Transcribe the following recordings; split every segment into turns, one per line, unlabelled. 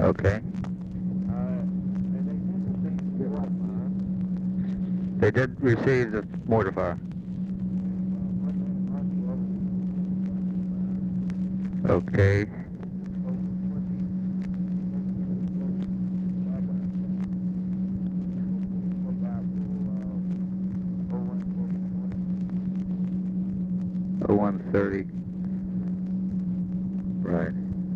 Okay. They did receive the mortar fire. Okay. Oh, 130. Right.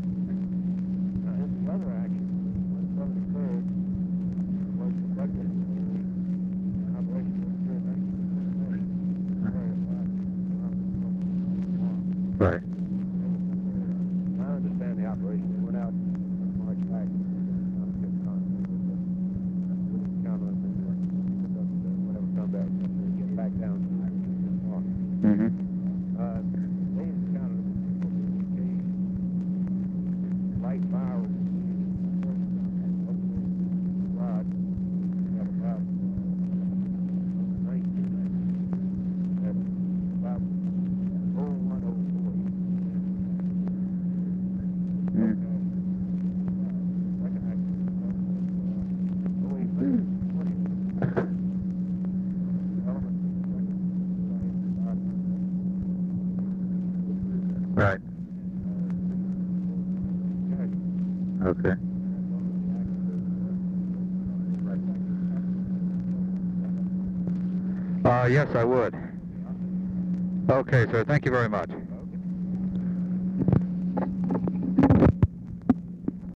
Right.
I understand the operation. They went out and marched back. Whatever come back, get back down.
Mm-hmm.
They encountered light fire. Rod at about 19 at about 0104.
Right. Okay. Yes, I would. Okay, sir. Thank you very much.